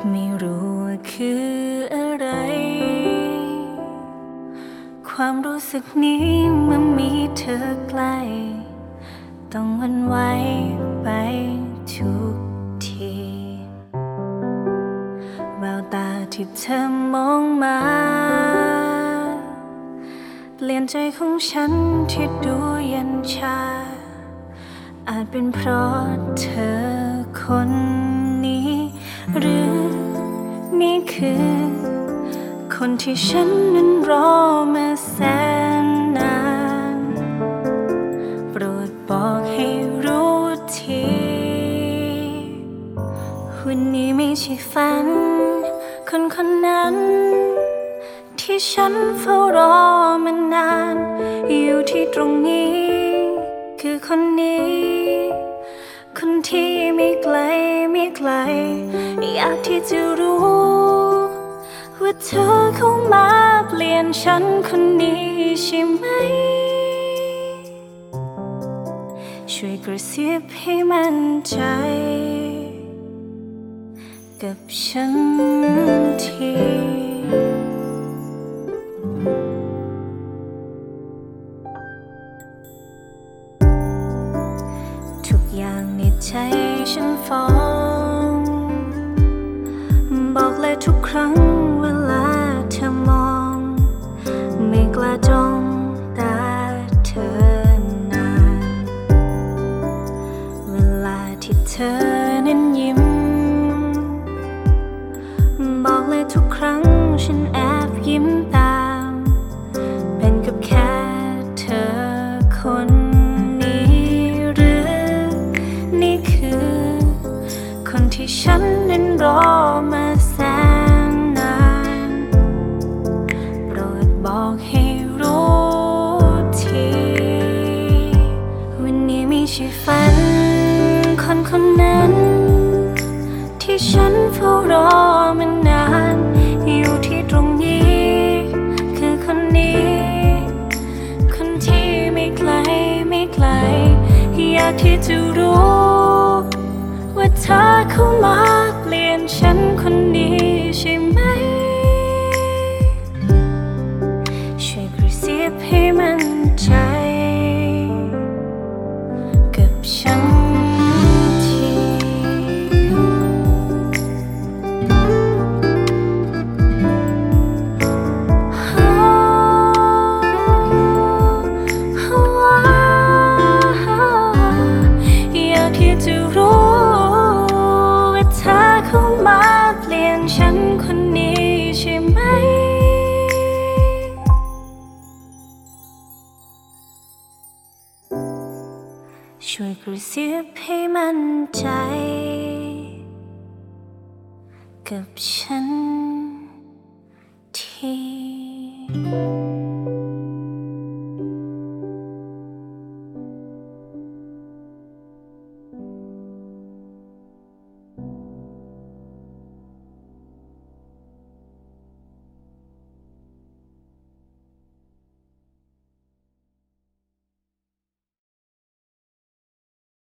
ไม่รู้ว่าคืออะไรความรู้สึกนี้เมื่อมีเธอใกล้ต้องหวั่นไหวไปทุกทีแววตาที่เธอมองมาเปลี่ยนใจของฉันที่ดูเย็นชาอาจเป็นเพราะเธอคนนี้หรือนี่คือคนที่ฉันนั้นรอมาแสนนานโปรดบอกให้รู้ทีวันนี้ไม่ใช่ฝันคนคนนั้นที่ฉันเฝ้ารอมานานอยู่ที่ตรงนี้คือคนนี้คนที่ไม่ไกลไม่ไกลอยากที่จะรู้ว่าเธอเข้ามาเปลี่ยนฉันคนนี้ใช่ไหมช่วยกระซิบให้มั่นใจกับฉันทีทุกอย่างในใจฉันฟ้องบอกเลยทุกครั้งเวลาเธอมองไม่กล้าจ้องตาเธอนานเวลาที่เธอนั้นยิ้มบอกเลยทุกครั้งฉันแอบยิ้มตามเป็นกับแค่เธอคนนี้หรือนี่คือคนที่ฉันนั้นรอมาแสนนานโปรดบอกให้รู้ทีวันนี้ไม่ใช่ฝันคนคนนั้นที่ฉันเฝ้ารอมานานอยู่ที่ตรงนี้คือคนนี้คนที่ไม่ไกลไม่ไกลอยากที่จะรู้ว่าเธอเข้ามาเปลี่ยนฉันคนนี้ใช่ไหมช่วยกระซิบให้มั่นใจกับฉันทีอยากที่จะรู้ว่าเธอเข้ามาเปลี่ยนฉันคนนี้ใช่ไหมช่วยกระซิบให้มั่นใจกับฉันที